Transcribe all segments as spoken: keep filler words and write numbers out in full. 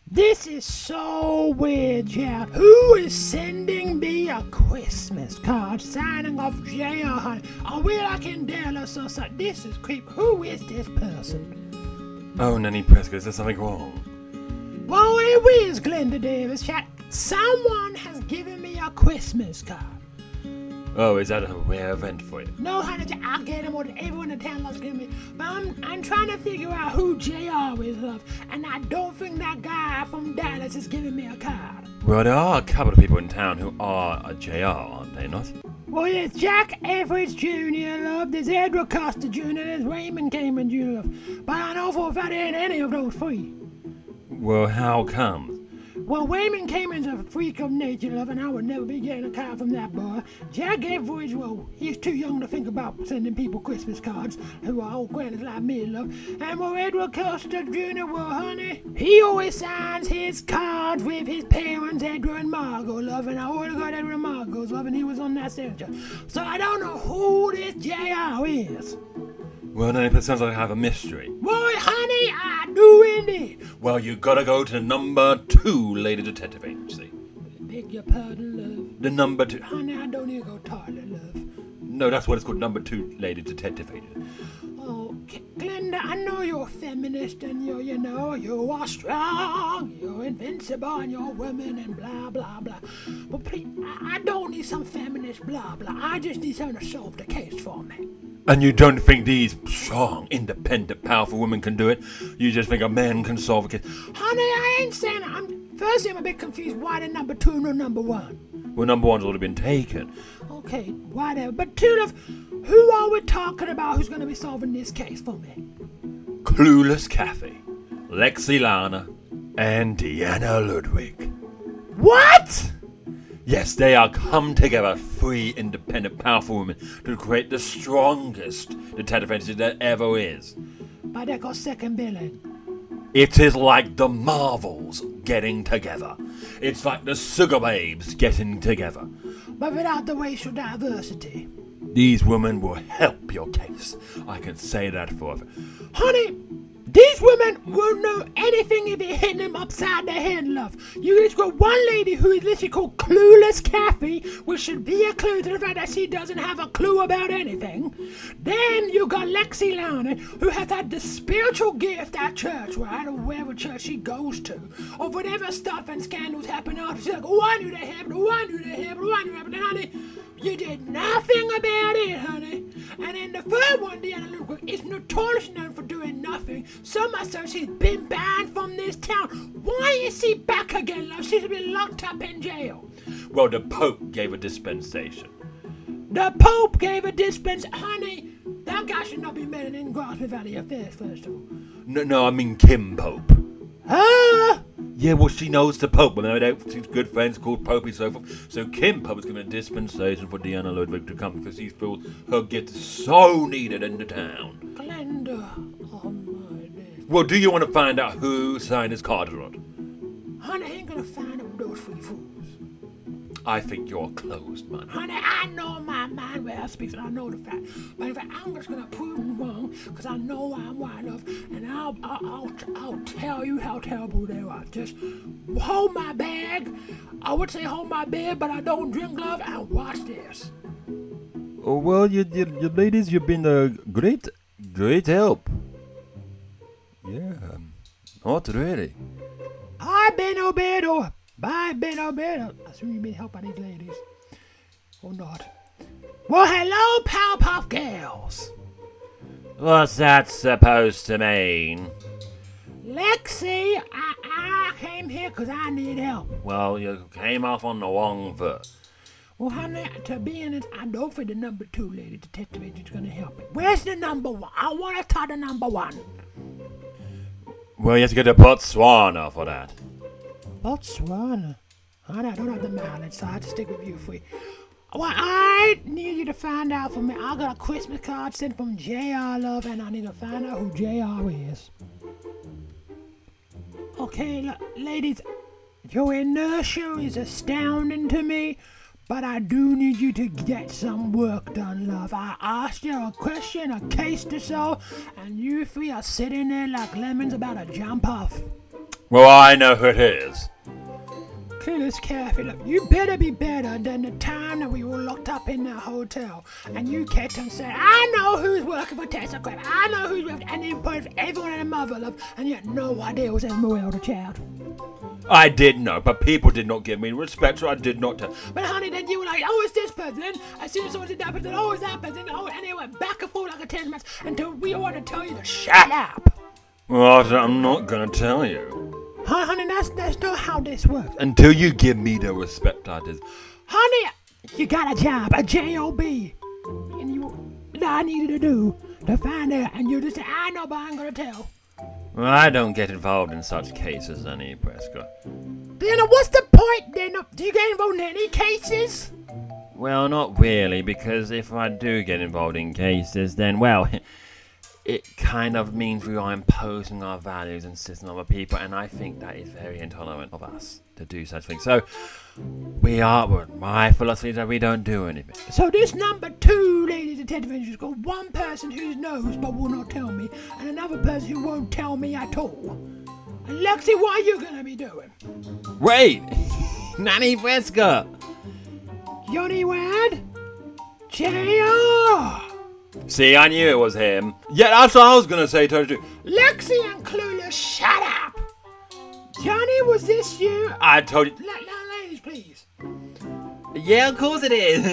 This is so weird, Jack. Who is sending me a Christmas card signing off J R, honey? Are we like in Dallas or something? This is creepy. Who is this person? Oh, Nanny Prescott, is there something wrong? Well, it is Glenda Davis, Jack. Someone has given me a Christmas card. Oh, is that a rare event for you? No, honey, I'll get him, or everyone in town loves giving me. But I'm, I'm trying to figure out who J R is, love. And I don't think that guy from Dallas is giving me a card. Well, there are a couple of people in town who are a J R, aren't they not? Well, there's Jack Everett Junior, love. There's Edward Costa Junior There's Raymond Cameron Junior, love. But I know for a fact there ain't any of those three. Well, how come? Well, Raymond Cameron's a freak of nature, love, and I would never be getting a card from that boy. Jack Everett, well, he's too young to think about sending people Christmas cards who are old grannies like me, love. And well, Edward Costa Junior, well, honey, he always signs his cards with his parents, Edward and Margot, love, and I already got Edward and Margot's, love, and he was on that signature. So I don't know who this J R is. Well, Nanny, that sounds like I have a mystery. Boy, honey, I do indeed. Well, you gotta go to the number two Lady Detective Agency. Beg your pardon, love. The number two... Honey, I don't need to go toilet, love. No, that's what it's called, number two Lady Detective Agency. Oh, Glenda, I know you're a feminist and you're, you know, you are strong, you're invincible and you're a woman and blah, blah, blah. But please, I, I don't need some feminist blah, blah. I just need someone to solve the case for me. And you don't think these strong, independent, powerful women can do it? You just think a man can solve a case? Honey, I ain't saying that. I'm, firstly, I'm a bit confused. Why the number two no number one? Well, number one's already been taken. Okay, whatever. But two, love, who are we talking about who's going to be solving this case for me? Clueless Kathy, Lexi Lana, and Deanna Ludwig. What? Yes, they are come together, three independent, powerful women, to create the strongest detective agency there ever is. But they got second billing. It is like the Marvels getting together. It's like the Sugar Babes getting together. But without the racial diversity. These women will help your case. I can say that for a... Honey, these women won't know anything if it hit them upside the head, love. You just got one lady who is literally called Clueless Kathy, which should be a clue to the fact that she doesn't have a clue about anything. Then you got Lexi Lana, who has had the spiritual gift at church, right, or wherever church she goes to, or whatever stuff and scandals happen after. She's like, oh, I knew that happened, oh, I knew that happened, oh, I knew that happened, honey. You did nothing about it, honey. And then the third one, Deanna Ludwig, is notoriously known for doing nothing. So much so she's been banned from this town. Why is she back again, love? She's been locked up in jail. Well, the Pope gave a dispensation. The Pope gave a dispensation. Honey, that guy should not be made in Grassmere Valley Affairs, first of all. No, no, I mean Kim Pope. Ah! Yeah, well, she knows the Pope. Well, they're she's good friends called Pope and so forth. So Kim Pope is giving a dispensation for Deanna Ludwig to come because she feels her gift is so needed in the town. Glenda, oh my days. Well, do you want to find out who signed his card or not? Honey, I ain't gonna find out those three fools. I think you're closed, man. Honey, I know my mind where I speak, and I know the fact. But in fact, I'm just gonna prove them wrong, because I know I'm right enough, and I'll, I'll, I'll, I'll tell you how terrible they are. Just hold my bag. I would say hold my bag, but I don't drink, love, and watch this. Oh, well, you, you, you ladies, you've been a great, great help. Yeah, um, not really. I've been obeyed, or I've been obeyed. I assume you've been helped by these ladies. Or not. Well, hello, Powerpuff Girls. What's that supposed to mean? Lexi, I, I came here because I need help. Well, you came off on the wrong foot. Well, honey, to be honest, I don't think the number two lady detective agent's going to help me. Where's the number one? I want to try the number one. Well, you have to go to Botswana for that. Botswana? Honey, I don't have the mileage, so I have to stick with you free. Well, I need you to find out for me. I got a Christmas card sent from J R, love, and I need to find out who J R is. Okay, l- ladies, your inertia is astounding to me, but I do need you to get some work done, love. I asked you a question, a case to solve, and you three are sitting there like lemons about to jump off. Well, I know who it is. Clueless Kathy, look, you better be better than the time that we were locked up in that hotel and you kept on saying, I know who's working for Tessa Crab, I know who's working, and you put everyone in a mother love, and you had no idea it was Esmeralda the child. I did know, but people did not give me respect, so I did not tell. But honey, then you were like, oh, it's this person. As soon as someone did that person, oh, it's that person. Oh, and it went back and forth like a tennis match until we wanted to tell you to shut up. Well, I'm not gonna tell you. Honey, that's, that's not how this works. Until you give me the respect I deserve. Honey, you got a job, a job. And you, that I needed to do to find out. And you just say, I know, but I ain't gonna tell. Well, I don't get involved in such cases, Annie Prescott. Then what's the point then? Do you get involved in any cases? Well, not really, because if I do get involved in cases, then, well, it kind of means we are imposing our values and systems on other people, and I think that is very intolerant of us to do such things. So, we are, my philosophy is that we don't do anything. So this number two lady detective has got one person who knows but will not tell me, and another person who won't tell me at all. And Lexi, what are you gonna be doing? Wait! Nanny Prescott! Johnny Wad? J R! See, I knew it was him. Yeah, that's what I was gonna say, totally. Lexi and Clueless, shut up! Johnny, was this you? I told you. La- la- ladies, please. Yeah, of course it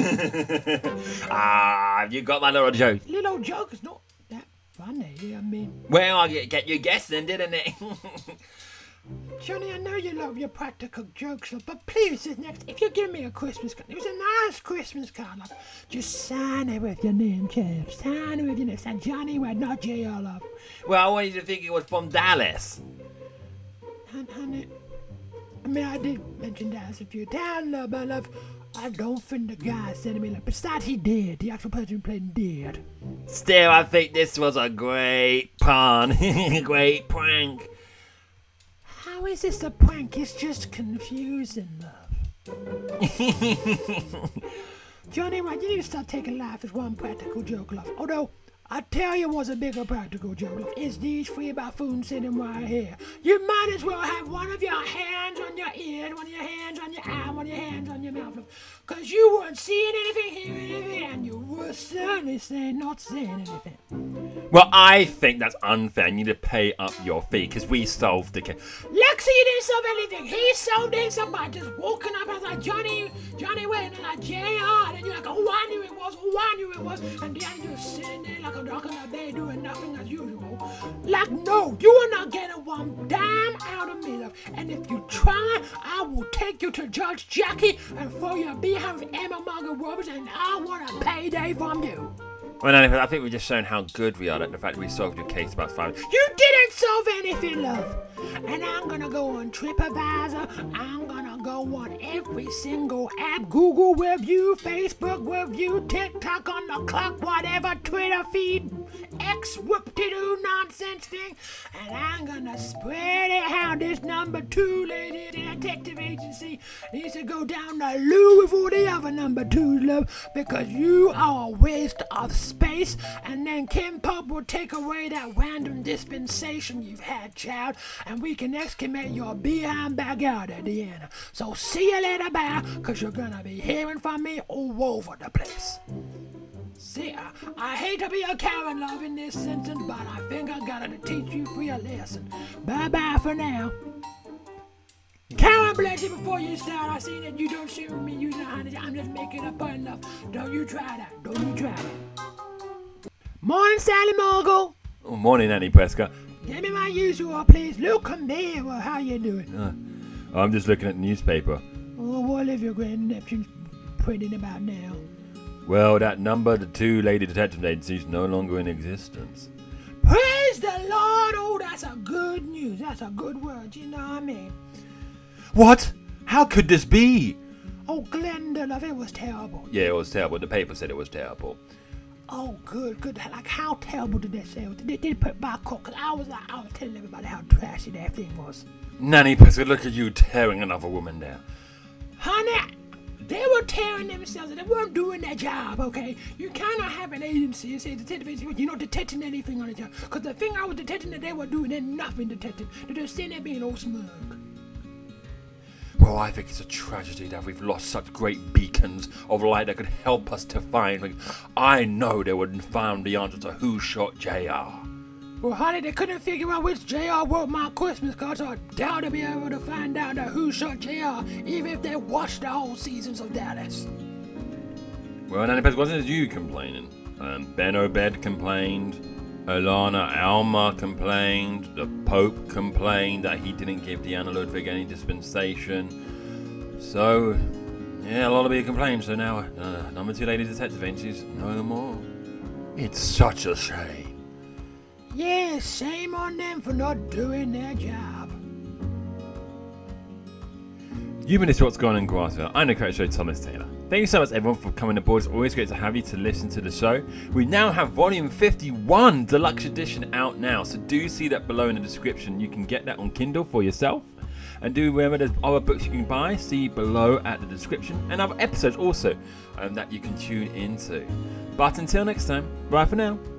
is. Ah, you got my little joke. Little joke is not that funny, I mean. Well, I get, get you guessing, didn't it? Johnny, I know you love your practical jokes, but please, this next, if you give me a Christmas card, it was a nice Christmas card, like, just sign it with your name, champ. Sign it with your name. Sign Johnny Wad, not J R Love. Well, I wanted you to think it was from Dallas. Honey, I mean, I did mention Dallas a few times, love, my love. I don't think the guy sent me, like, besides he did, the actual person who played him did. Still, I think this was a great pun, great prank. How is this a prank? It's just confusing, love. Johnny, right, you need to start taking life as one practical joke, love. Although, I tell you what's a bigger practical joke, love. It's these three buffoons sitting right here. You might as well have one of your hands on your ear, one of your hands on your eye, one of your hands on your mouth, love. Because you weren't seeing anything, hearing anything, and you were certainly saying not saying anything. Well, I think that's unfair. You need to pay up your fee, because we solved the case. Lexi didn't solve anything. He solved it by just walking up and was like, Johnny, Johnny Wayne, and like, J R, and then you're like, oh, I knew it was, oh, I knew it was, and then you're sitting there like a dog in a bed doing nothing as usual. Like, no, you are not getting one dime out of me, love. And if you try, I will take you to Judge Jackie and throw your behind with Emma Margaret Roberts, and I want a payday from you. Well, anyway, I think we've just shown how good we are at the fact that we solved your case about five. You didn't solve anything, love. And I'm gonna go on TripAdvisor. I'm gonna go on every single app. Google review, Facebook review, TikTok on the clock, whatever, Twitter feed, X whoop-de-doo nonsense thing. And I'm gonna spread it how this number two lady in the detective agency needs to go down the loo with all the other number twos, love. Because you are a waste of space. And then Kim Pope will take away that random dispensation you've had, child. And we can excavate your behind back out at the end. So see you later, bye, because you're gonna be hearing from me all over the place. See, I, I hate to be a Karen, love, in this sentence, but I think I got to teach you for your lesson. Bye-bye for now. Karen, bless you, before you start, I see that you don't see me using honey. I'm just making a pun, love. Don't you try that. Don't you try that. Morning, Sally Morgul. Oh, morning, Annie Prescott. Give me my usual, please. Look, come here. Well, how you doing? Uh, I'm just looking at the newspaper. Oh, what have your grandnephew printing about now? Well, that number, the two lady detective agency, is no longer in existence. Praise the Lord! Oh, that's a good news. That's a good word. You know what I mean? What? How could this be? Oh, Glenda, love, it was terrible. Yeah, it was terrible. The paper said it was terrible. Oh, good, good. Like, how terrible did they say it was? They did put it by court, because I was like, I was telling everybody how trashy that thing was. Nanny Prescott, look at you tearing another woman down. Honey, They were tearing themselves and they weren't doing their job, okay? You cannot have an agency and say detective agency, you're not detecting anything on the job. Because the thing I was detecting that they were doing, they're nothing detecting. They're just sitting there being all smug. Well, I think it's a tragedy that we've lost such great beacons of light that could help us to find. Like, I know they would have found the answer to who shot J R. Well, honey, they couldn't figure out which J R wrote my Christmas card, so I doubt they'll be able to find out that who shot J R, even if they watched the whole seasons of Dallas. Well, then it wasn't you complaining. Um, Ben Obed complained. Alana Alma complained. The Pope complained that he didn't give Deanna Ludwig any dispensation. So, yeah, a lot of people complained. So now, uh, number two lady detective agency's no more. It's such a shame. Yeah, shame on them for not doing their job. You've been listening to What's Going On in Grassville. I'm the creator show, Thomas Taylor. Thank you so much, everyone, for coming aboard. It's always great to have you to listen to the show. We now have Volume fifty-one Deluxe Edition out now, so do see that below in the description. You can get that on Kindle for yourself. And do remember there's other books you can buy, see below at the description, and other episodes also um, that you can tune into. But until next time, bye for now.